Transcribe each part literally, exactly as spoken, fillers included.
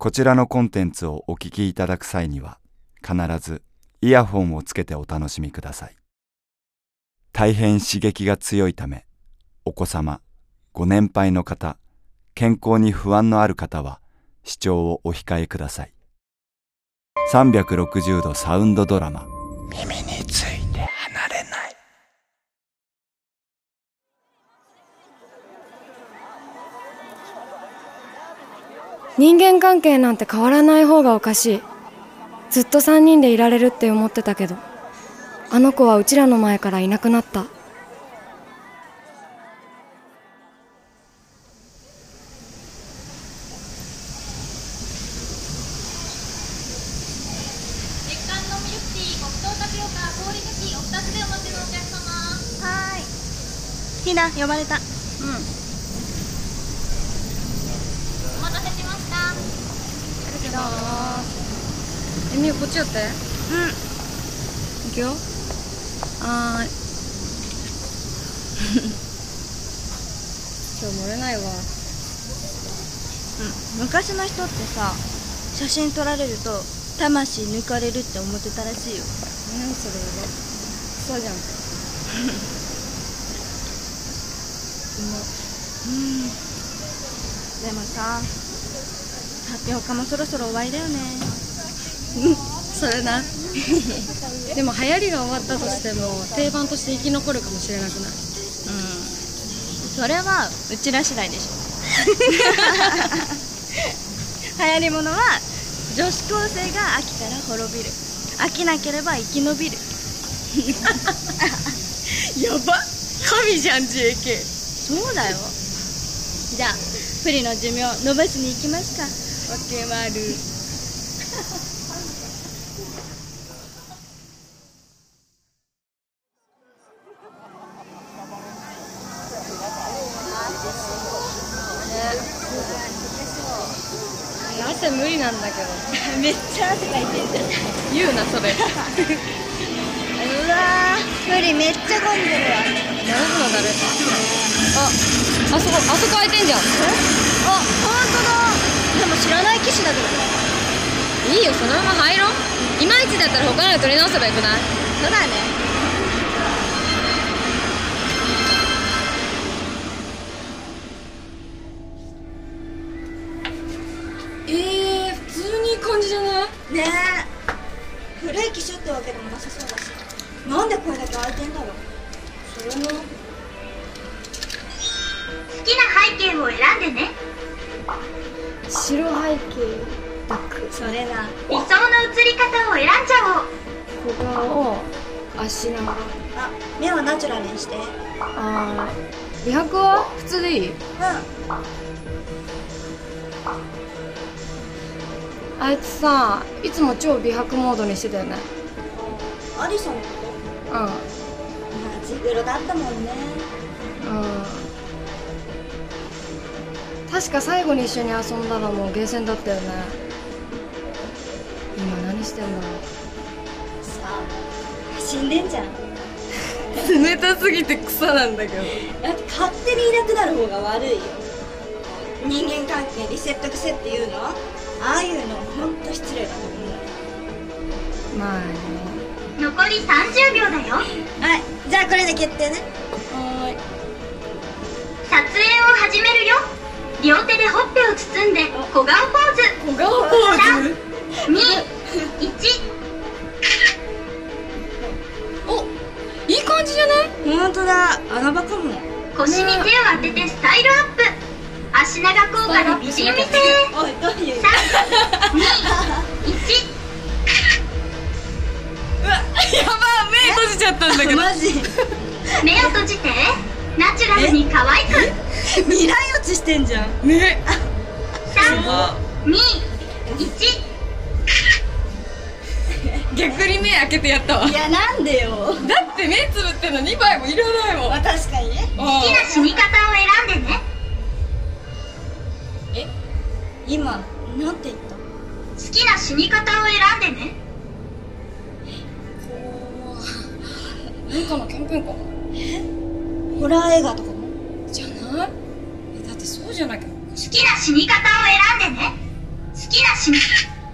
こちらのコンテンツをお聞きいただく際には、必ずイヤホンをつけてお楽しみください。大変刺激が強いため、お子様、ご年配の方、健康に不安のある方は視聴をお控えください。さんびゃくろくじゅうどサウンドドラマ、耳について離れない。 人間関係なんて変わらない方がおかしい。ずっとさんにんでいられるって思ってたけど、あの子はうちらの前からいなくなった。 月間のミルクティー、黒糖タピオカ、氷抜きお二つでお待ちのお客様。はーい。ひな、呼ばれた。うん。お待たせしました。ありがとうございます。 えみよ、こっちやって。 うん。 いくよ。はーい。今日漏れないわ。 うん。昔の人ってさ、写真撮られると魂抜かれるって思ってたらしいよ。 何それは。そうじゃん。 うん。でもさ、タピオカもそろそろ終わりだよね。 それな。でも流行りが終わったとしても定番として生き残るかもしれなくない？うん。 それはうちら次第でしょ。流行りものは女子高生が飽きたら滅びる、飽きなければ生き延びる。 やば、神じゃん ジェーケー。 そうだよ。じゃあプリの寿命伸ばしに行きますか。わけまる。 汗無理なんだけど。 めっちゃ汗かいてんじゃん。 言うなそれ。 うわー、プリめっちゃ混んでるわ。 なるほどだる。あ、あそこ、あそこ空いてんじゃん。 あ、ほんとだ。でも知らない機種だけど。 いいよ、そのまま入ろう。いまいちだったら他ので取り直せばよくない？ そうだね。 えー、普通にいい感じじゃない？ ねえ、古い機種ってわけでもなさそうだし、なんでこれだけ空いてんだろう。 それも好きな背景を選んでね。 白背景バック。 それな。 理想の写り方を選んじゃおう。 小顔、足長。 あ、目はナチュラルにして。 あー、美白は普通でいい？ うん。 あいつさ、いつも超美白モードにしてたよね。 アリソンのこと？うん。まあ、ジグロだったもんね。 うん。確か最後に一緒に遊んだのもゲーセンだったよね。今何してんだろう。 さあ、死んでんじゃん。 冷たすぎて草なんだけど。 だって勝手にいなくなる方が悪いよ。人間関係リセット癖っていうの？ああいうのほんと失礼だと思う。 まあね。 残りさんじゅうびょうだよ。 はい、じゃあこれで決定ね。 はーい。 撮影を始めるよ。両手でほっぺを包んで小顔ポーズ。 小顔ポーズ。 さん、に、いち。 お、いい感じじゃない？ ほんとだ、穴場かも。 腰に手を当ててスタイルアップ。足長効果の美人見せ。 おい、どういうさん、に、いち。 うわ、やばい、目閉じちゃったんだけど。 マジ目を閉じて。ナチュラルに可愛く。 未来落ちしてんじゃんね。 さん、に、いち。 逆に目開けてやったわ。 いや、なんでよ。 だって目つぶってんのにばいもいらないもん。 まあ確かにね。 好きな死に方を選んでね。 え、今なんて言った？ 好きな死に方を選んでね。 何かのキャンペーンかな？ え？ホラー映画とかも？ じゃない？え、だってそうじゃなきゃ。 好きな死に方を選んでね。 好きな死に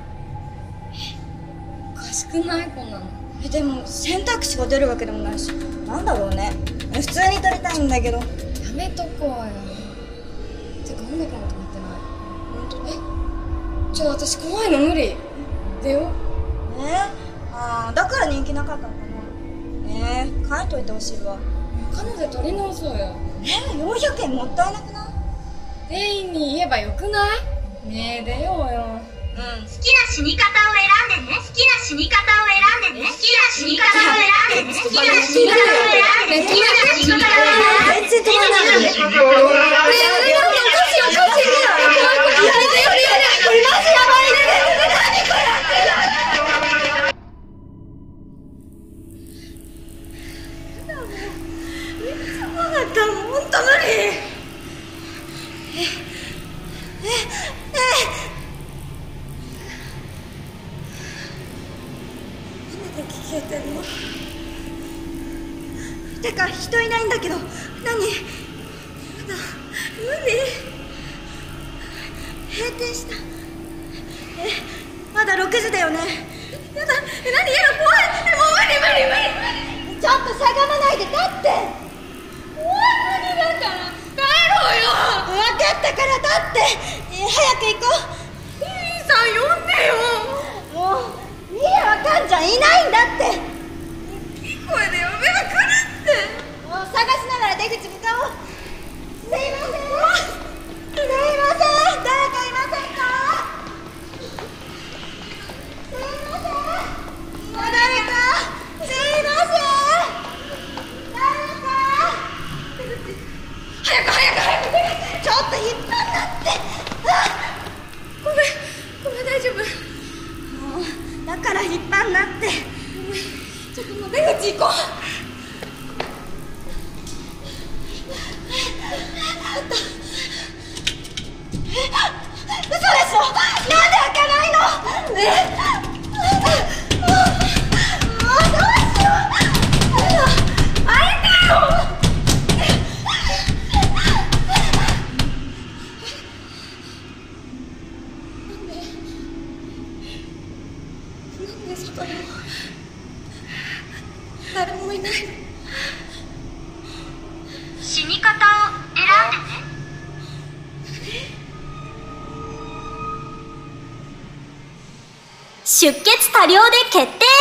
おかしくないこんなの。 え、でも選択肢が出るわけでもないし、なんだろうね。え、普通に撮りたいんだけど。 やめとこうよ。てか音楽も止まってない。 本当？ え、ちょ、私怖いの無理。出よう。 えー、あー、だから人気なかったのかな。えー、書いといてほしいわ。 他ので取り直そうよ。 えー、よんひゃくえんもったいなくない？ 店員に言えばよくない？ねえ、出ようよ。 うん。 好きな死に方を選んでね。好きな死に方を選んでね。好きな死に方を選んでね。好きな死に方を選んでね。好きな死に方を選んでね。 全然止まらない。ねえ、なんかおかしいおかしい。怖い怖い。やめてよ、これマジやばいね。何これ。そうだった、もうほんと無理。え、え、え、え。消えてるの？てか人いないんだけど、何？やだ、無理。閉店した。え、まだろくじだよね。やだ、え、何？やだ、怖い。え、もう無理無理無理無理。ちょっとしゃがまないで立って。 怖い、無理だから帰ろうよ。 分かったから立って。え、早く行こう。 店員さん呼んでよ。 もういいや、わかんちゃんいないんだって。 大きい声で呼べば来るって。 もう探しながら出口向かおう。すいません、すいません、誰かいませんか？すいません、誰か、すいません、誰か。 早く早く早く。 ちょっと引っ張んなって。あ、 ごめんごめん、大丈夫。 もうだから引っ張んなって。 ちょっともう出口行こう。 嘘でしょ？なんで開かないの？え？もう、もうどうしよう。開いてよ。 なんで外にも誰もいないの？ 死に方を選んでね。出血多量で決定。